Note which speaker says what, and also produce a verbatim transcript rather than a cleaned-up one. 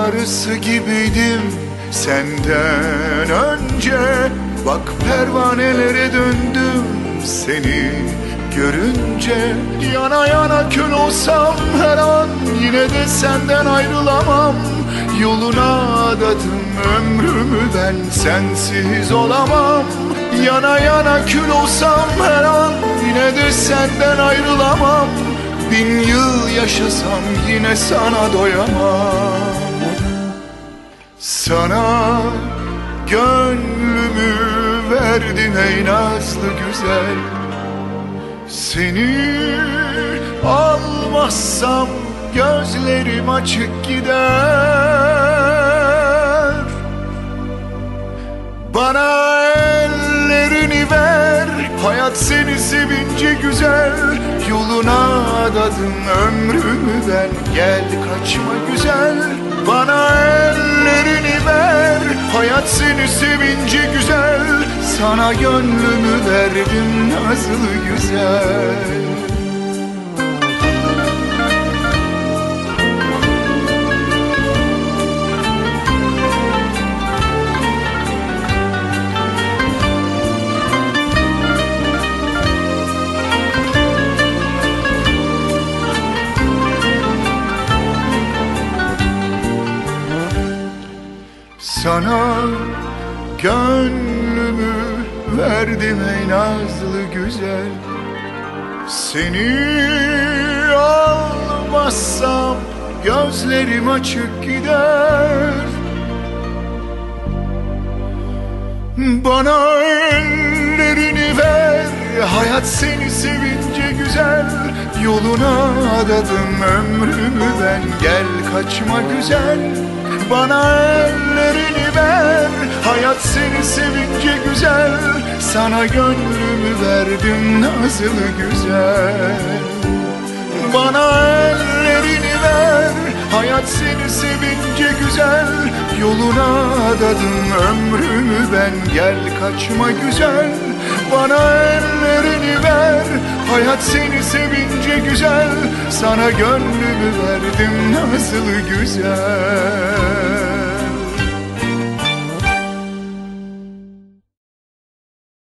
Speaker 1: arısı gibiydim senden önce. Bak pervanelere döndüm seni görünce. Yana yana kül olsam her an yine de senden ayrılamam. Yoluna adadım ömrümü, ben sensiz olamam. Yana yana kül olsam her an yine de senden ayrılamam. Bin yıl yaşasam yine sana doyamam. Sana gönlümü verdim ey nazlı güzel. Seni almazsam gözlerim açık gider. Bana ellerini ver, hayat seni sevince güzel. Yoluna adadım ömrümü ben, gel kaçma güzel. Bana ellerini ver, hayat seni sevince güzel. Sana gönlümü verdim nazlı güzel. Sana gönlümü verdim ey nazlı güzel. Seni almazsam gözlerim açık gider. Bana ellerini ver, hayat seni sevince güzel. Yoluna adadım ömrümü ben, gel kaçma güzel. Bana ellerini ver, hayat seni sevince güzel. Sana gönlümü verdim nazlı güzel. Bana ellerini ver, hayat seni sevince güzel. Yoluna adadım ömrümü ben, gel kaçma güzel. Bana ellerini ver, hayat seni sevince güzel. Sana gönlümü verdim nazlı güzel.